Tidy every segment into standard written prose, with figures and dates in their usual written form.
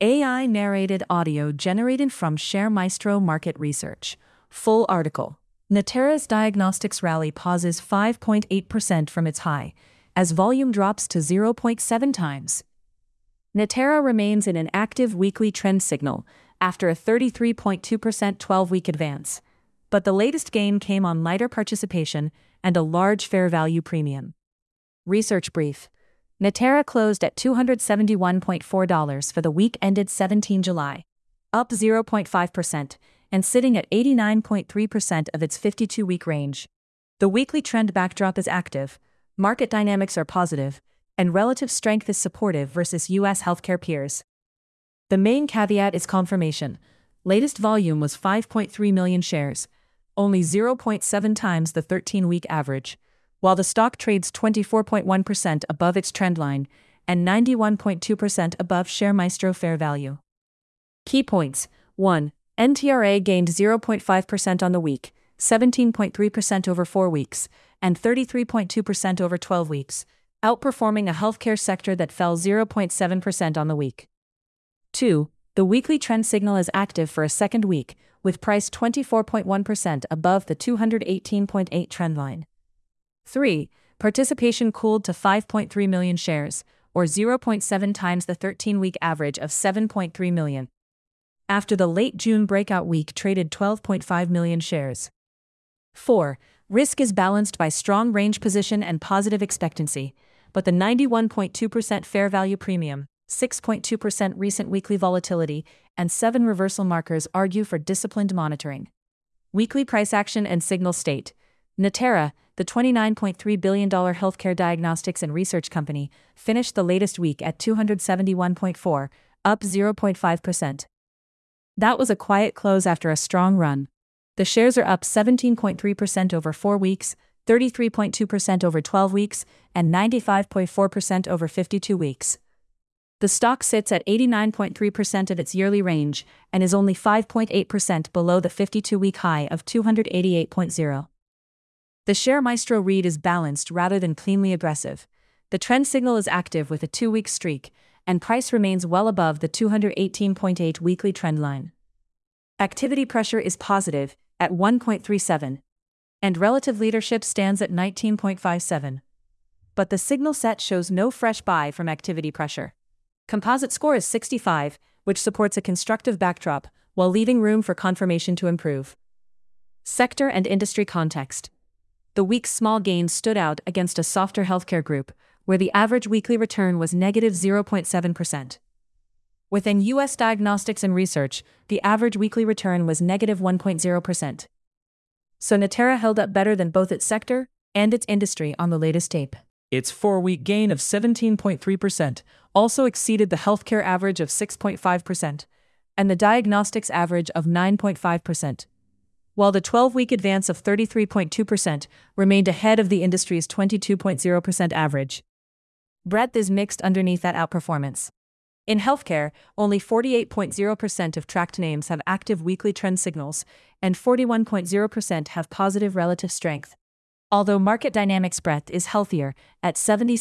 AI narrated audio generated from ShareMaestro Market Research. Full article. Natera's diagnostics rally pauses 5.8% from its high, as volume drops to 0.7 times. Natera remains in an active weekly trend signal after a 33.2% 12-week advance, but the latest gain came on lighter participation and a large fair value premium. Research brief. Natera closed at $271.4 for the week ended 17 July, up 0.5%, and sitting at 89.3% of its 52-week range. The weekly trend backdrop is active, market dynamics are positive, and relative strength is supportive versus U.S. healthcare peers. The main caveat is confirmation. Latest volume was 5.3 million shares, only 0.7 times the 13-week average, while the stock trades 24.1% above its trendline and 91.2% above ShareMaestro fair value. Key points. 1. NTRA gained 0.5% on the week, 17.3% over 4 weeks, and 33.2% over 12 weeks, outperforming a healthcare sector that fell 0.7% on the week. 2. The weekly trend signal is active for a second week, with price 24.1% above the 218.8 trendline. 3. Participation cooled to 5.3 million shares, or 0.7 times the 13-week average of 7.3 million. After the late June breakout week traded 12.5 million shares. 4. Risk is balanced by strong range position and positive expectancy, but the 91.2% fair value premium, 6.2% recent weekly volatility, and 7 reversal markers argue for disciplined monitoring. Weekly price action and signal state. Natera, the $29.3 billion healthcare diagnostics and research company, finished the latest week at $271.4, up 0.5%. That was a quiet close after a strong run. The shares are up 17.3% over 4 weeks, 33.2% over 12 weeks, and 95.4% over 52 weeks. The stock sits at 89.3% of its yearly range and is only 5.8% below the 52-week high of 288.0. The ShareMaestro read is balanced rather than cleanly aggressive. The trend signal is active with a 2-week streak, and price remains well above the 218.8 weekly trend line. Activity pressure is positive at 1.37, and relative leadership stands at 19.57. But the signal set shows no fresh buy from activity pressure. Composite score is 65, which supports a constructive backdrop while leaving room for confirmation to improve. Sector and industry context. The week's small gains stood out against a softer healthcare group, where the average weekly return was negative 0.7%. Within U.S. diagnostics and research, the average weekly return was negative 1.0%. So Natera held up better than both its sector and its industry on the latest tape. Its 4-week gain of 17.3% also exceeded the healthcare average of 6.5% and the diagnostics average of 9.5%, while the 12-week advance of 33.2% remained ahead of the industry's 22.0% average. Breadth is mixed underneath that outperformance. In healthcare, only 48.0% of tracked names have active weekly trend signals, and 41.0% have positive relative strength, although market dynamics breadth is healthier at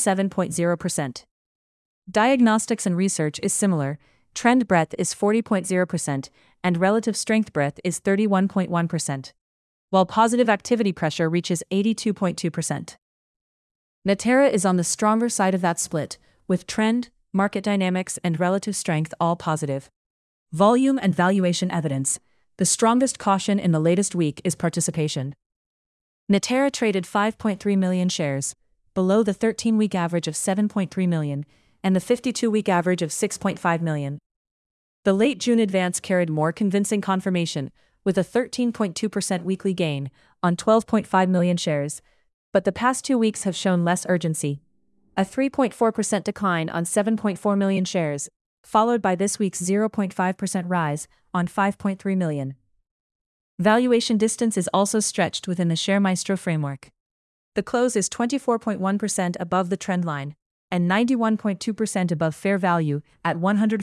77.0%. Diagnostics and research is similar. Trend breadth is 40.0%, and relative strength breadth is 31.1%, while positive activity pressure reaches 82.2%. Natera is on the stronger side of that split, with trend, market dynamics, and relative strength all positive. Volume and valuation evidence. The strongest caution in the latest week is participation. Natera traded 5.3 million shares, below the 13-week average of 7.3 million, and the 52-week average of 6.5 million. The late June advance carried more convincing confirmation, with a 13.2% weekly gain on 12.5 million shares, but the past 2 weeks have shown less urgency. A 3.4% decline on 7.4 million shares, followed by this week's 0.5% rise on 5.3 million. Valuation distance is also stretched within the ShareMaestro framework. The close is 24.1% above the trend line, and 91.2% above fair value at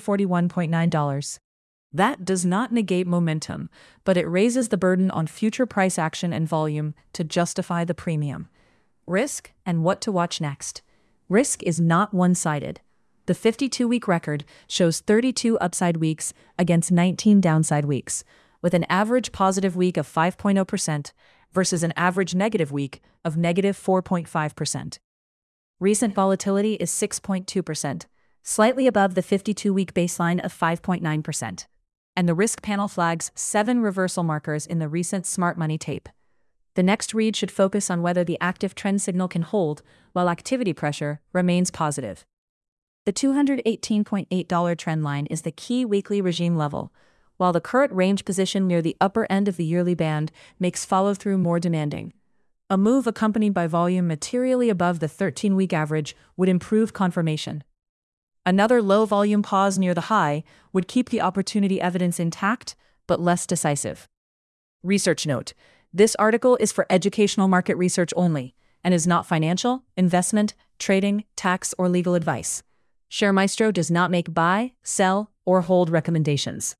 $141.9. That does not negate momentum, but it raises the burden on future price action and volume to justify the premium. Risk and what to watch next. Risk is not one-sided. The 52-week record shows 32 upside weeks against 19 downside weeks, with an average positive week of 5.0% versus an average negative week of negative 4.5%. Recent volatility is 6.2%, slightly above the 52-week baseline of 5.9%. And the risk panel flags 7 reversal markers in the recent smart money tape. The next read should focus on whether the active trend signal can hold while activity pressure remains positive. The $218.8 trend line is the key weekly regime level, while the current range position near the upper end of the yearly band makes follow-through more demanding. A move accompanied by volume materially above the 13-week average would improve confirmation. Another low-volume pause near the high would keep the opportunity evidence intact, but less decisive. Research note: this article is for educational market research only and is not financial, investment, trading, tax, or legal advice. ShareMaestro does not make buy, sell, or hold recommendations.